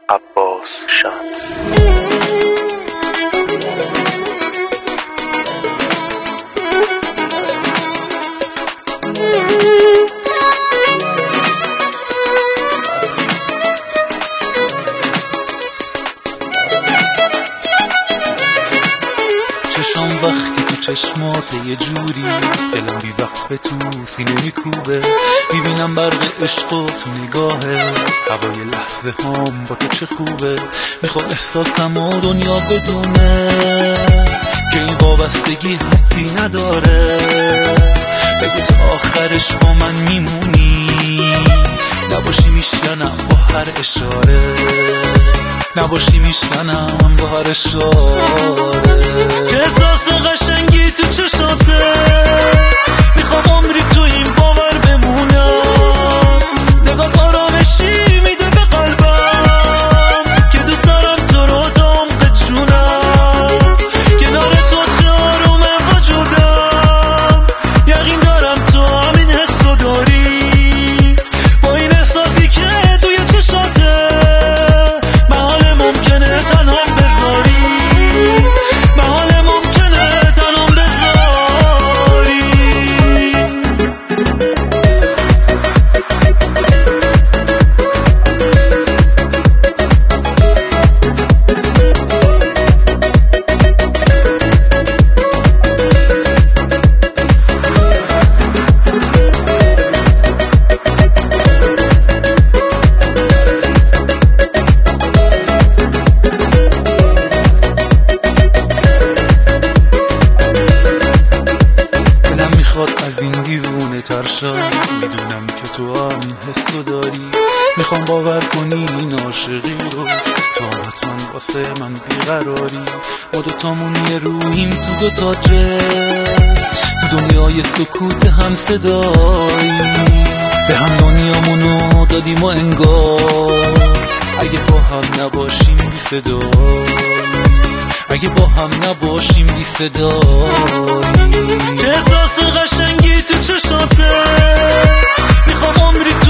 عباس شمس. چشام وقتی تو چشمات یه جوری، دلم بی وقت به تو سینه میکوبه، میبینم برق عشق و تو نگاهه، هوای لحظه هم با تو چه خوبه. میخوام احساسم و دنیا بدونه که این وابستگی حدی نداره. بگو تا آخرش با من میمونی، نباشی میشکنم با هر اشاره، نباشی میشکنم با هر اشاره. که احساس قشنگی تو چشاته، میخوام عمری تو این باور بمونم. نگات آرامشی میده به قلبم که دوست دارم تو رو تا عمق جونم. کنار تو چه آرومه وجودم، یقین دارم تو همین حسو داری. با این احساسی که توی چشاته، محال ممکنه تنها بذاری، محال ممکنه تنها بذاری. از این دیوونه تر شم، میدونم که تو هم این حسو داری. میخوام باور کنی این عاشقی رو، تو حتما واسه من بیقراری. ما دوتامون یه روحیم تو دوتا جه، تو دنیای سکوت هم صدایی. به هم دنیامونو دادیم و انگار اگه با هم نباشیم بی صدایی، اگه با هم نباشیم بی صدایی. که احساس قشنگی تو چشاته، میخوام عمری تو